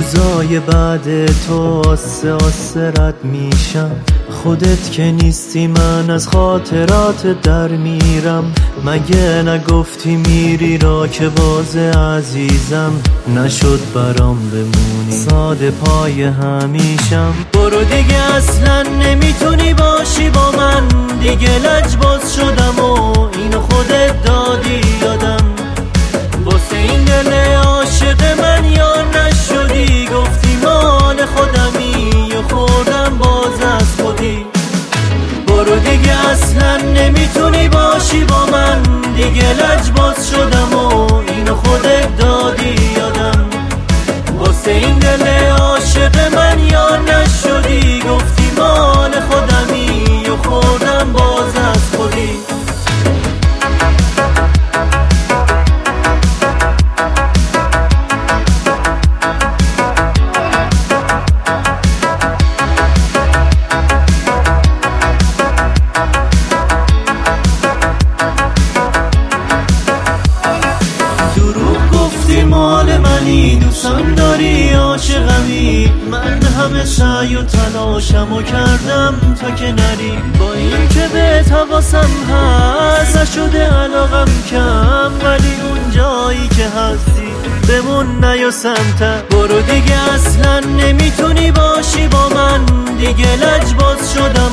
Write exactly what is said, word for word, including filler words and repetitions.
روزای بعد تو آسه آسه رد میشم، خودت که نیستی من از خاطرات در میرم. مگه نگفتی میری را که باز عزیزم، نشد برام بمونی ساده پای همیشم. برو دیگه اصلا نمیتونی باشی با من، دیگه لجباز شدم و اینو خودت دادی یادم. واسه این دل عاشق من یار نشدی، گفتی مال خودمی و خوردم باز از خودی. برو دیگه اصلا نمیتونی باشی با من، دیگه لجباز شدم و اینو خودت دادی یادم. واسه این دل عاشق من یار نشدی، گفتی مال خودمی و خوردم باز از خودی. مال منی، دوستم داری عاشقمی، من همه سعی و تلاشمو کردم تا که نری. با این که بهت حواسم هست نشده علاقم کم، ولی اون جایی که هستی بمون نیا سمتم. برو دیگه اصلا نمیتونی باشی با من، دیگه لجباز شدم